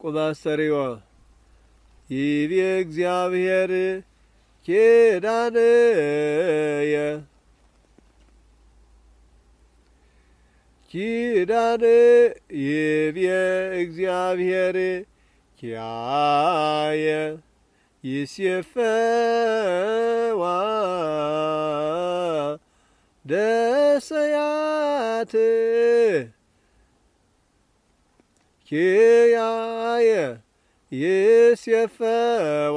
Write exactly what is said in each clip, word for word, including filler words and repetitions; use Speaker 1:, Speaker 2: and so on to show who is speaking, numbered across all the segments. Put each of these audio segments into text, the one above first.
Speaker 1: ቁማሰሪዮ ይቤ እግዚአብሔር ኪዳንየ ኪዳን ይቤ እግዚአብሔር ኪያየ ይሴፈዋ ደሰያት ኪያየ ይሴፈዋ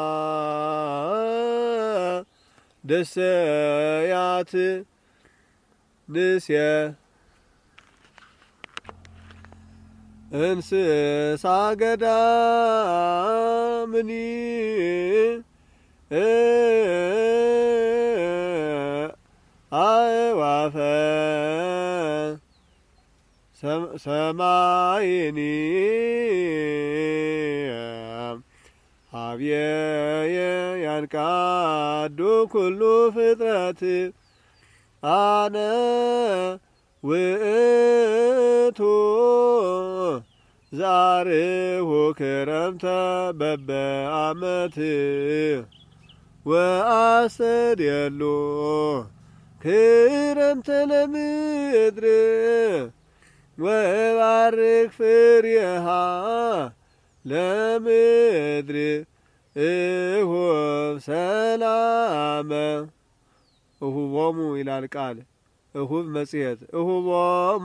Speaker 1: ደሰያት ንሴ እንስሳ ገዳምኒ አእዋፈ ሰማይኒ አብየ ያንቃዱ ኩሉ ፍጥረት አነ ውእቱ ዛርሁ ክረምተ በበአመት ወአሰድየሉ ክረምተ ለምድር ወባርክ ፍሬሃ ለምድር እሁብ ሰላመ እሁቦሙ ይላል ቃል እሁብ መጽሔት እሁቦሙ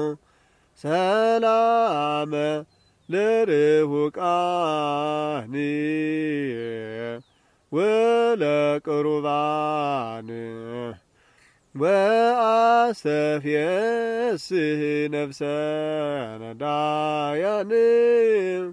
Speaker 1: ሰላመ ለርሁቃን ወለቅሩባን ወአሰፍየስህ ነፍሰ ነዳያን